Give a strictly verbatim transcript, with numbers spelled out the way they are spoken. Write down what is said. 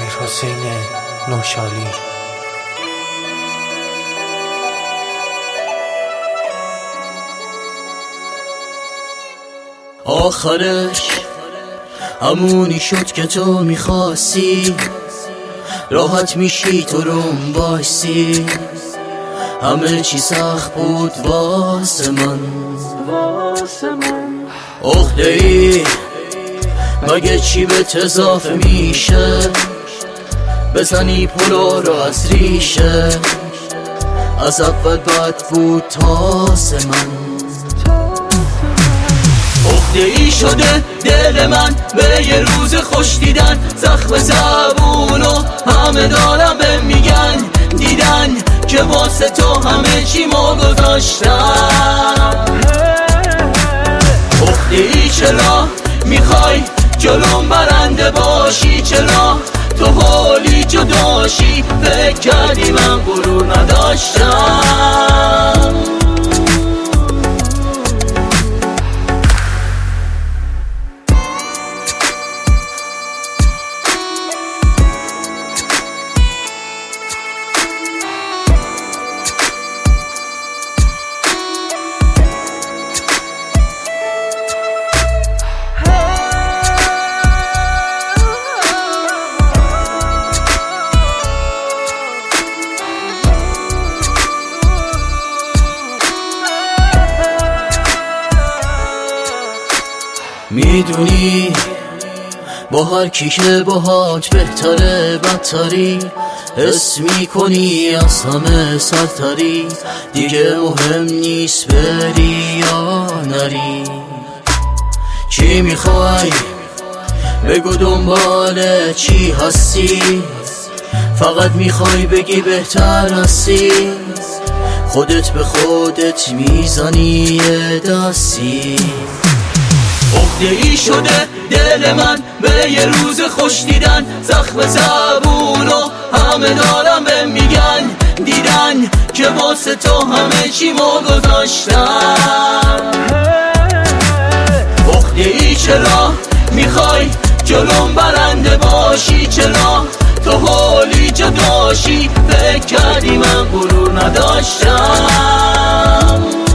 امیرحسین نوشالی. آخرش همونی شد که تو میخواستی، راحت میشی تو روم باشی. همه چی سخت بود واسه من، عقده ای مگه چی به اضافه میشه؟ بزنی پلو رو از ریشه. از اول بد بود تازه من، عقده ای شده دل من به یه روز خوش دیدن. زخم زبونو همه دارم به میگن، دیدن که واسه تو همه چی ما گذاشتم. عقده ای چرا میخوای جلوم برنده باشی؟ چرا تو حالی جداشی؟ فکر کردی من غرور نداشتم. میدونی با هر کی که باهات بهتره بدتری، حس میکنی از همه سرتری. دیگه مهم نیست بری یا نری. چی میخوای بگو دنبال چی هستی؟ فقط میخوای بگی بهتر هستی. خودت به خودت میزنی یه دستی. عقده ای شده دل من به یه روز خوش دیدن. زخم زبونو همه دارم به میگن، دیدن که واسه تو همه چی ما گذاشتم. عقده ای چرا میخوای جلوم برنده باشی؟ چرا تو حالی جداشی؟ فکر کردی من غرور نداشتم.